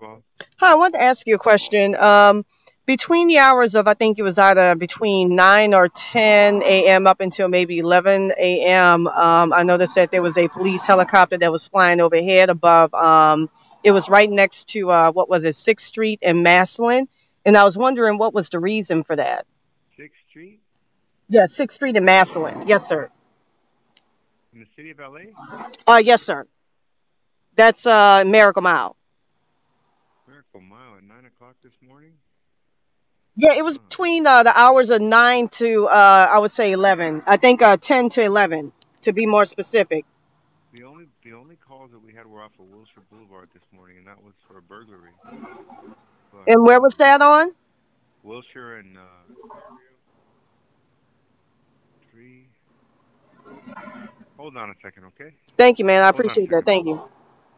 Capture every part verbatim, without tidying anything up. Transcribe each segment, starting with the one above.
Fireball. Hi, I wanted to ask you a question. Um, between the hours of, I think it was either between nine or ten a m up until maybe eleven a m, um, I noticed that there was a police helicopter that was flying overhead above. Um, it was right next to, uh, what was it, sixth Street in Maslin. And I was wondering what was the reason for that. Sixth Street Yeah, sixth Street in Maslin. Yes, sir. in the city of L A. Uh, yes, sir. That's uh, Miracle Mile. Miracle Mile at nine o'clock this morning. Yeah, it was Huh. between uh, the hours of nine to uh, I would say eleven. I think uh, ten to eleven to be more specific. The only the only calls that we had were off of Wilshire Boulevard this morning, and that was for a burglary. But And where was um, that on? Wilshire and uh, three. Hold on a second, okay? Thank you, man. I Hold on a appreciate that. second. Thank you.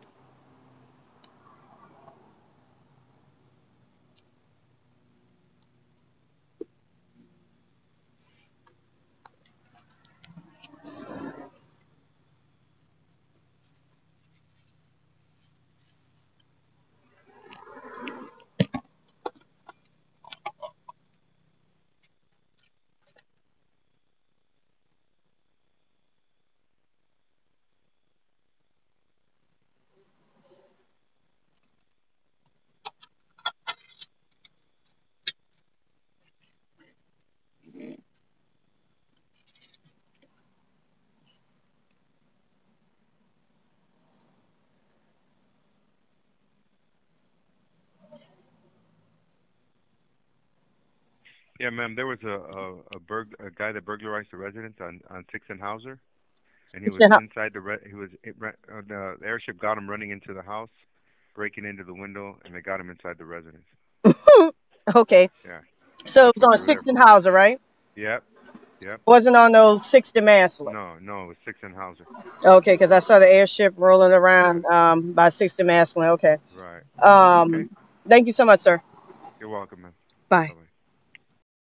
Yeah, ma'am. There was a a a, burg- a guy that burglarized the residence on on Sixth and Hauser, and he was inside the re- he was it, re- uh, the airship got him running into the house, breaking into the window, and they got him inside the residence. Okay. Yeah, So it that's was what on we were there sixth and for. Hauser, right? Yep, yep. Wasn't on those sixth and Maslin. No, no, it was Sixth and Hauser. Okay, because I saw the airship rolling Yeah, around um, by sixth and Maslin. Okay. right. Okay. Um, thank you so much, sir. You're welcome, man. Bye. Bye bye.